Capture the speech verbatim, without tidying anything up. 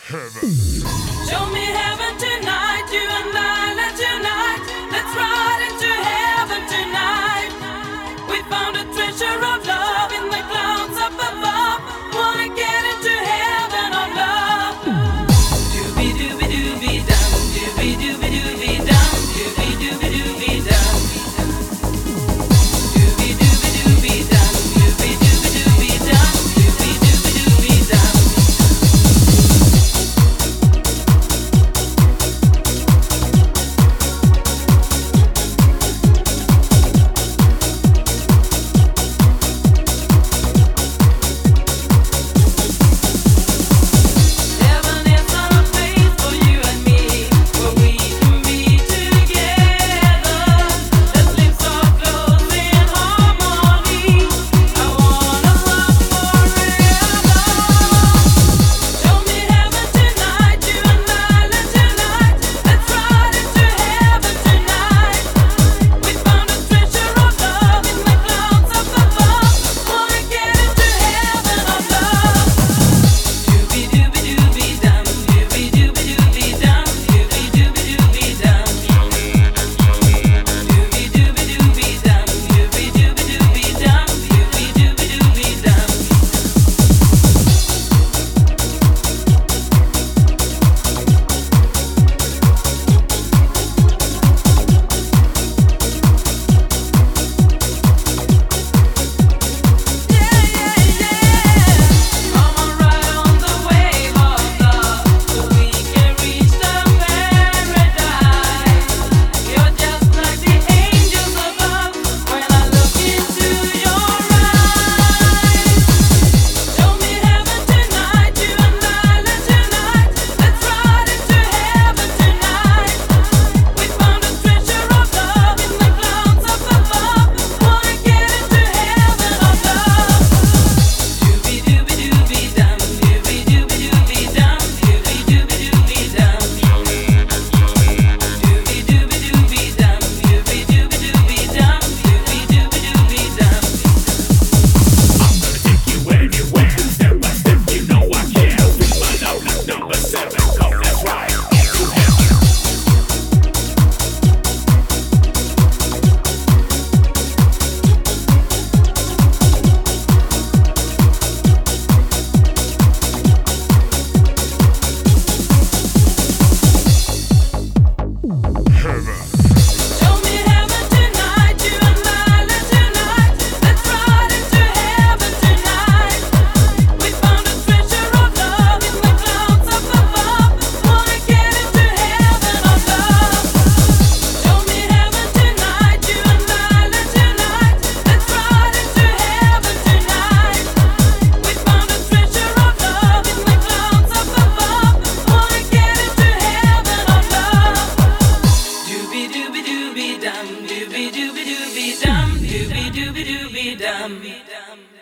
Show me heaven tonight, you and I, let's unite. Let's ride into heaven tonight. We found a treasure of love in the clouds up above. Wanna get into heaven of love. Doobie doobie doobie dum, doobie doobie doobie dum, doobie doobie doobie dum. Doobie doobie doobie dum, doobie doobie doobie dum, doobie doobie doobie dum. Doobie doobie doobie dum, doobie doobie doobie dum.